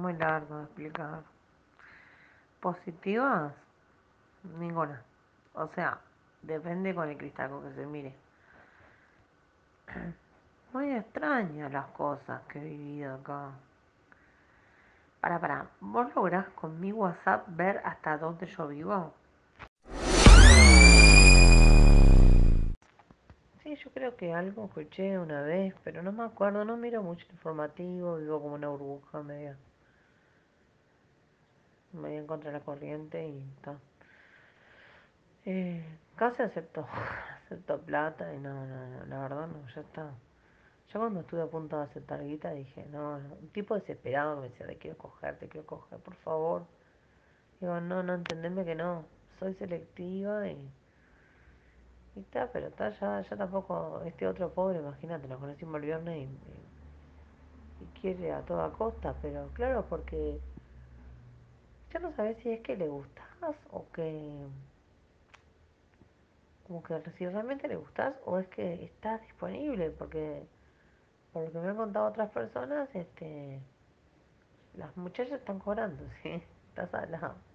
muy largo de explicar. Positivas, ninguna. O sea, depende con el cristal con que se mire. Muy extrañas las cosas que he vivido acá. Para, ¿vos lográs con mi WhatsApp ver hasta dónde yo vivo? Sí, yo creo que algo escuché una vez, pero no me acuerdo, no miro mucho informativo, vivo como una burbuja media en contra de la corriente y está. Casi acepto, acepto plata y no, la verdad no, ya está. Yo cuando estuve a punto de aceptar guita dije, no, un tipo desesperado me decía, te quiero coger, por favor. Digo, no, entendeme que no, soy selectiva y está, pero está, ya tampoco, este otro pobre, imagínate, lo conocimos el viernes y quiere a toda costa, pero claro, porque ya no sabes si es que le gustas o que, como que si realmente le gustas o es que estás disponible, porque por lo que me han contado otras personas, las muchachas están cobrando, ¿sí? Estás al lado.